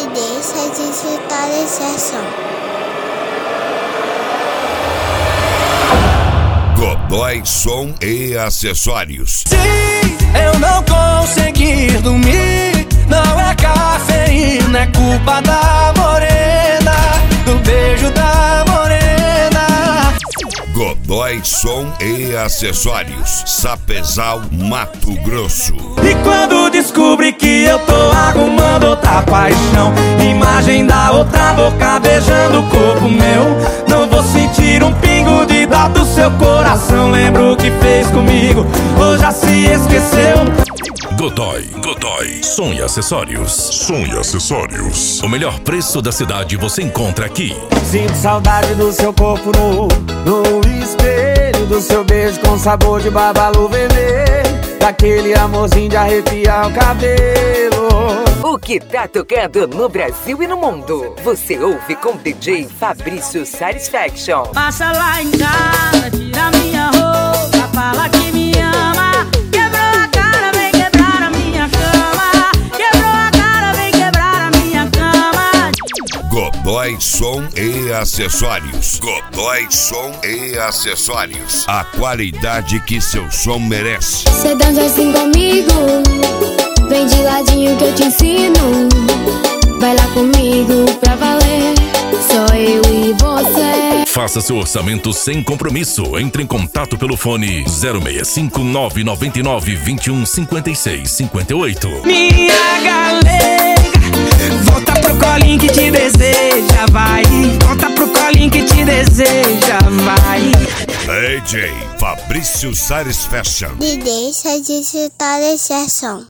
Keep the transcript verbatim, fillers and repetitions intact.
Me deixa desfrutar desse som. Godoy Som e Acessórios. Se eu não conseguir dormir, não é cafeína, é culpa da morena, do beijo da morena. Godoy Som e Acessórios, Sapezal, Mato Grosso. E quando descobri que eu tô arrumando outra paixão, imagem da outra boca beijando o corpo meu, não vou sentir um pingo de dó do seu coração. Lembro o que fez comigo, ou já se esqueceu. Godoy, Godoy, Som e Acessórios. Som e Acessórios. O melhor preço da cidade você encontra aqui. Sinto saudade do seu corpo nu, no espelho do seu beijo com sabor de babalu vermelho, daquele amorzinho de arrepiar o cabelo. O que tá tocando no Brasil e no mundo, você ouve com D J Fabrício Satisfaction. Passa lá em casa, tira minha roupa, fala que me ama. Quebrou a cara, vem quebrar a minha cama. Quebrou a cara, vem quebrar a minha cama. Godoy Som e Acessórios. Godoy Som e Acessórios. A qualidade que seu som merece. Cê dança assim comigo, vem de ladinho que eu te ensino. Vai lá comigo pra valer, só eu e você. Faça seu orçamento sem compromisso. Entre em contato pelo fone zero seis cinco nove nove nove vinte e um cinquenta e seis cinquenta e oito. Minha galega, volta pro colinho que te deseja, vai. Volta pro colinho que te deseja, vai. D J Fabrício Satisfaction. Me deixa desfrutar desse som.